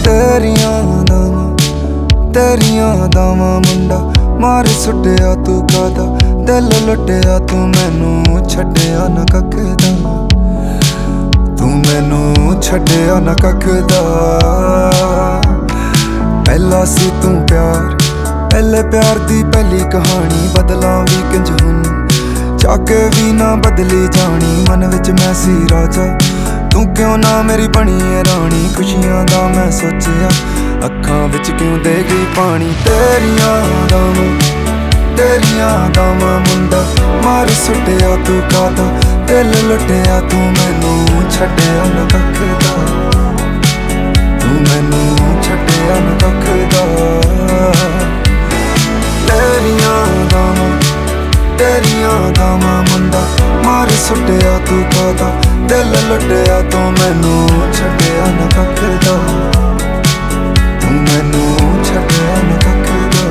तेरियां दावां मुंडा मार सुटिया तू कादा दिल लुटिया तू मैनू छड्डिया ना कख दा तू मैनू छड्डिया ना कख दा पहला सी तू प्यार पहले प्यार दी पहली कहानी बदलां भी किंज हुन चाके भी ना बदली जानी मन विच मैं सी राजा तू क्यों ना मेरी बनी है रानी खुशियां दा मैं सोचिया अखां विच क्यों दे गई पानी तेरियां दावां मुंडा मार सुटिया तू कादा दिल लुटिया तू मैनू छड्डिया ना कख दा तू मैनू छड्डिया ना कख दा तेरियां दावां मुंडा मार सुटिया तू कादा दिल लुटिया तू मैनू छड्डिया ना कख दा तू मैनू छड्डिया ना कख दा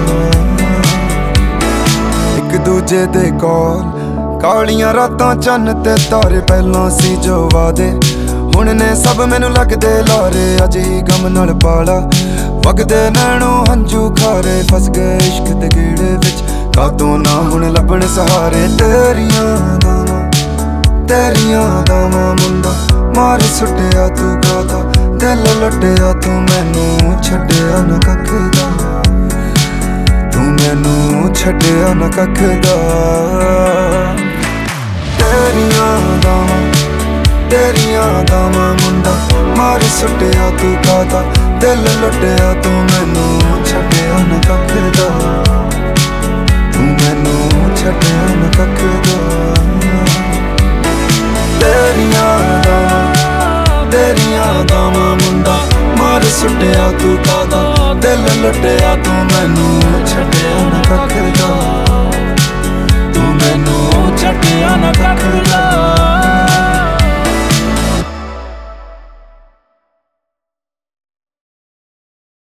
एक दूजे दे कोल कालियां रातां चन्न ते तारे पहलां सी जो वादे हुण ने सब मैनू लगदे लारे अज ही गम नाल पाला वगदे नैणों हंझू खारे फस गए इश्क दे गेड़े विच कातों ना हुण लभण सहारे तेरियां दावां मुंडा मार सुटिया तू कादा दिल लुटिया तू मैनू छड्डिया ना कख दा तू मैनू छड्डिया ना कख दा तेरियां दावां मुंडा मार सुटिया तू कादा दिल लुटिया तू मैनू छड्डिया ना कख दा तू मैनू छड्डिया ना कख दा तेरियां दावां मुंडा मार सुटिया तू कादा दिल लुटिया तू मैनू छड्डिया ना कख दा तू मैनू छड्डिया ना कख दा।